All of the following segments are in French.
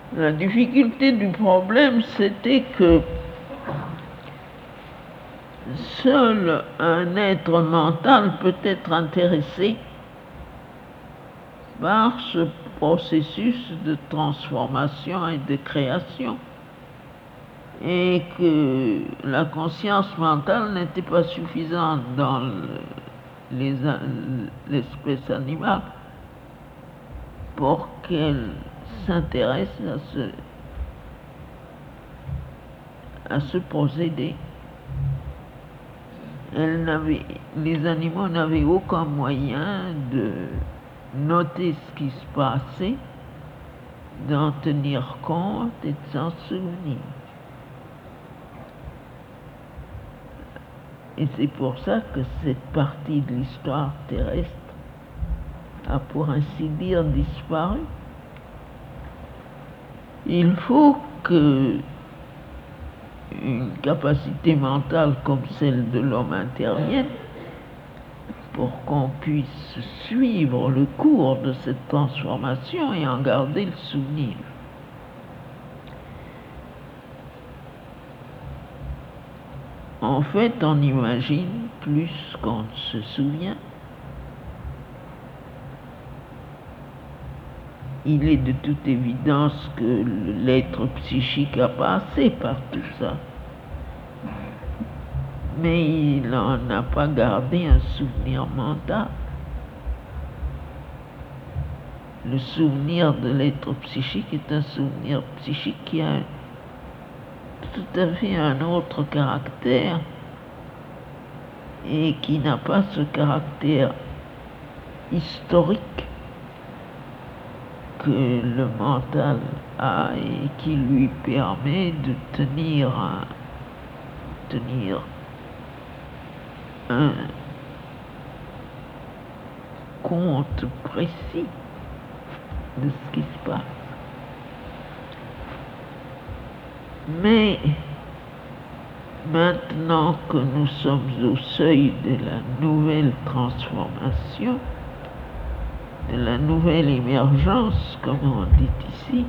La difficulté du problème, c'était que seul un être mental peut être intéressé par ce processus de transformation et de création, et que la conscience mentale n'était pas suffisante dans l'espèce animale pour qu'elle s'intéresse à ce procédé. Les animaux n'avaient aucun moyen de noter ce qui se passait, d'en tenir compte et de s'en souvenir. Et c'est pour ça que cette partie de l'histoire terrestre a, pour ainsi dire, disparu. Il faut que une capacité mentale comme celle de l'homme intervienne pour qu'on puisse suivre le cours de cette transformation et en garder le souvenir. En fait, on imagine plus qu'on ne se souvient. Il est de toute évidence que l'être psychique a passé par tout ça. Mais il n'en a pas gardé un souvenir mental. Le souvenir de l'être psychique est un souvenir psychique qui a tout à fait un autre caractère et qui n'a pas ce caractère historique que le mental a et qui lui permet de tenir un compte précis de ce qui se passe. Mais maintenant que nous sommes au seuil de la nouvelle transformation, de la nouvelle émergence, comme on dit ici,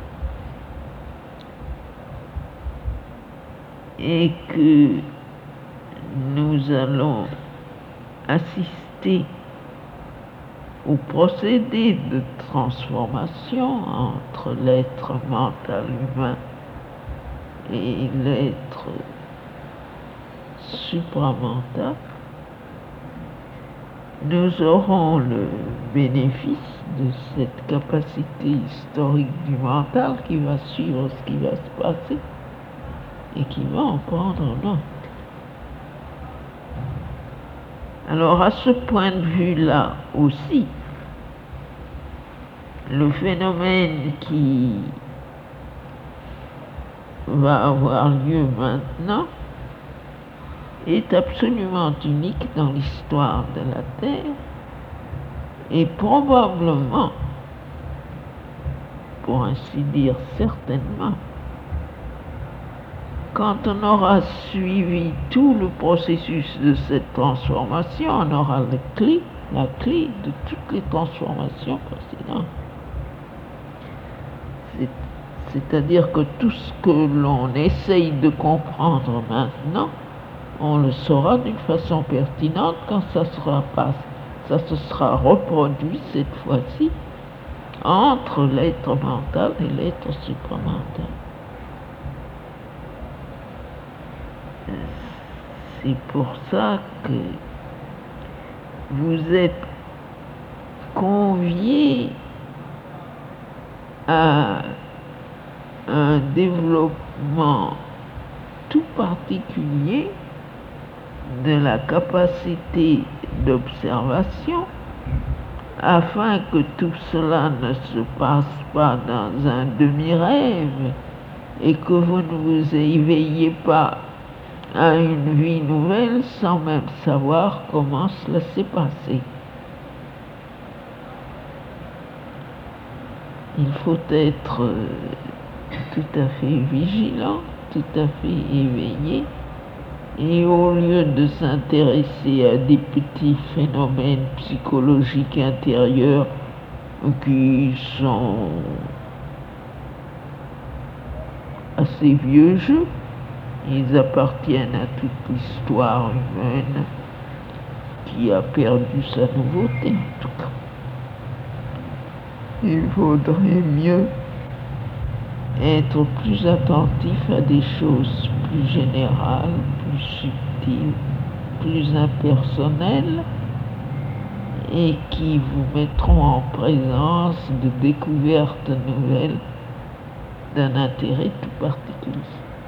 et que nous allons assister au procédé de transformation entre l'être mental humain et l'être supramental, nous aurons le bénéfice de cette capacité historique du mental qui va suivre ce qui va se passer et qui va en prendre note. Alors à ce point de vue-là aussi, le phénomène qui va avoir lieu maintenant est absolument unique dans l'histoire de la Terre et probablement, pour ainsi dire certainement, quand on aura suivi tout le processus de cette transformation, on aura la clé de toutes les transformations précédentes. C'est-à-dire que tout ce que l'on essaye de comprendre maintenant, on le saura d'une façon pertinente quand ça se sera reproduit cette fois-ci entre l'être mental et l'être supramental. C'est pour ça que vous êtes conviés à un développement tout particulier de la capacité d'observation afin que tout cela ne se passe pas dans un demi-rêve et que vous ne vous éveillez pas à une vie nouvelle sans même savoir comment cela s'est passé. Il faut être tout à fait vigilant, tout à fait éveillé, et au lieu de s'intéresser à des petits phénomènes psychologiques intérieurs qui sont à ces vieux jeux. Ils appartiennent à toute l'histoire humaine qui a perdu sa nouveauté, en tout cas. Il vaudrait mieux être plus attentif à des choses plus générales, plus subtiles, plus impersonnelles, et qui vous mettront en présence de découvertes nouvelles d'un intérêt tout particulier.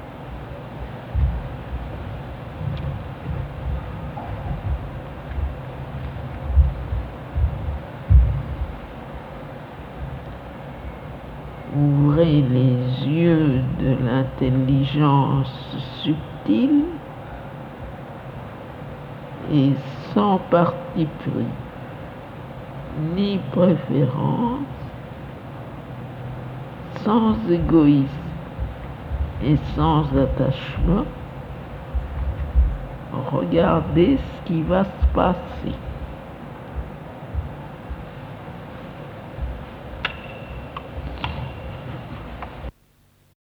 Ouvrez les yeux de l'intelligence subtile et sans parti pris, ni préférence, sans égoïsme et sans attachement, regardez ce qui va se passer.